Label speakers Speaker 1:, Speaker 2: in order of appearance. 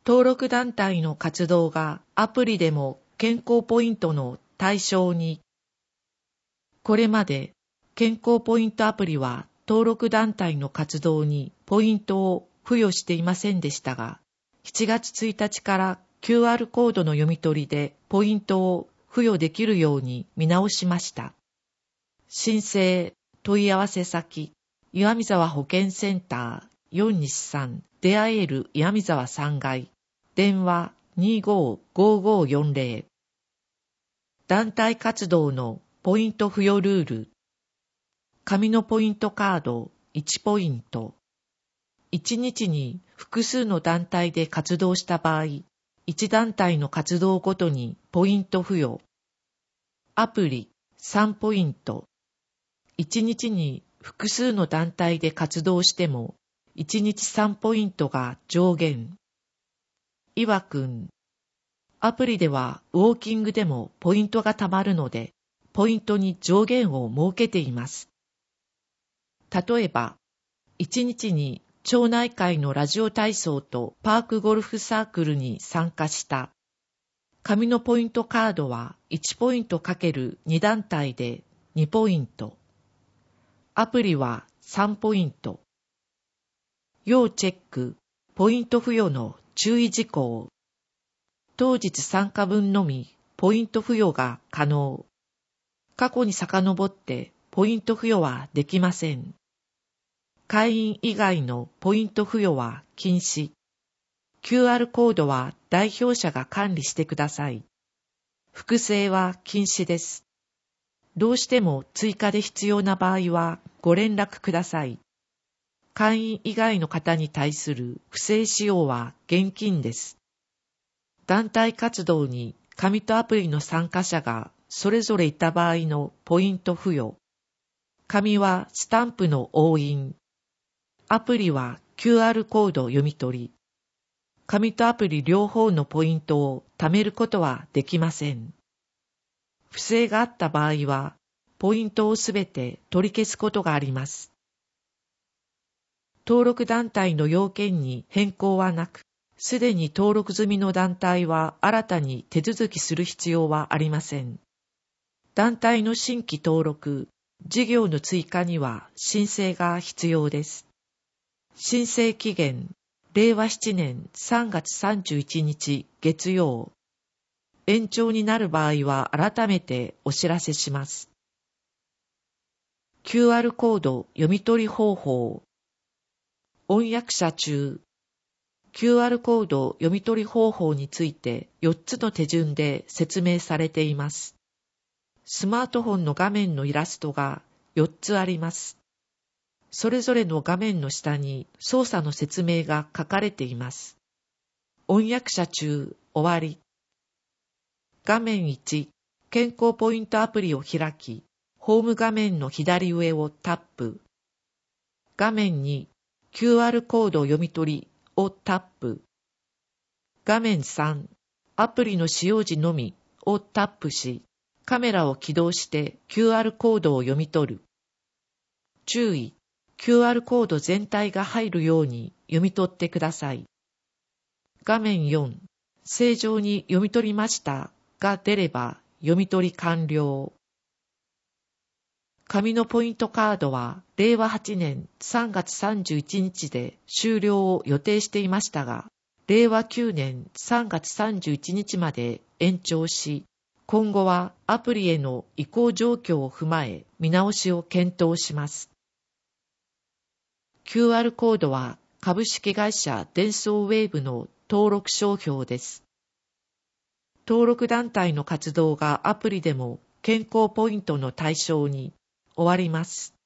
Speaker 1: 登録団体の活動がアプリでも健康ポイントの対象に。これまで健康ポイントアプリは登録団体の活動にポイントを付与していませんでしたが、7月1日からQR コードの読み取りでポイントを付与できるように見直しました。申請、問い合わせ先、岩見沢保健センター4日産出会える岩見沢3階、電話255540。団体活動のポイント付与ルール。紙のポイントカード1ポイント。1日に複数の団体で活動した場合、1団体の活動ごとにポイント付与。アプリ3ポイント。1日に複数の団体で活動しても、1日3ポイントが上限。岩くん。アプリではウォーキングでもポイントが貯まるので、ポイントに上限を設けています。例えば、1日に町内会のラジオ体操とパークゴルフサークルに参加した。紙のポイントカードは1ポイント×2団体で2ポイント。アプリは3ポイント。要チェック、ポイント付与の注意事項。当日参加分のみポイント付与が可能。過去に遡ってポイント付与はできません。会員以外のポイント付与は禁止。QR コードは代表者が管理してください。複製は禁止です。どうしても追加で必要な場合はご連絡ください。会員以外の方に対する不正使用は厳禁です。団体活動に紙とアプリの参加者がそれぞれいた場合のポイント付与。紙はスタンプの押印。アプリは QR コード読み取り。紙とアプリ両方のポイントを貯めることはできません。不正があった場合は、ポイントをすべて取り消すことがあります。登録団体の要件に変更はなく、すでに登録済みの団体は新たに手続きする必要はありません。団体の新規登録、事業の追加には申請が必要です。申請期限、令和7年3月31日月曜。延長になる場合は改めてお知らせします。QR コード読み取り方法。翻訳者中。QR コード読み取り方法について4つの手順で説明されています。スマートフォンの画面のイラストが4つあります。それぞれの画面の下に操作の説明が書かれています。翻訳者中、終わり。画面1、健康ポイントアプリを開き、ホーム画面の左上をタップ。画面2、QR コード読み取りをタップ。画面3、アプリの使用時のみをタップし、カメラを起動して QR コードを読み取る。注意、QR コード全体が入るように読み取ってください。画面4、正常に読み取りましたが出れば読み取り完了。紙のポイントカードは令和8年3月31日で終了を予定していましたが、令和9年3月31日まで延長し、今後はアプリへの移行状況を踏まえ見直しを検討します。QR コードは株式会社デンソーウェーブの登録商標です。登録団体の活動がアプリでも健康ポイントの対象に終わります。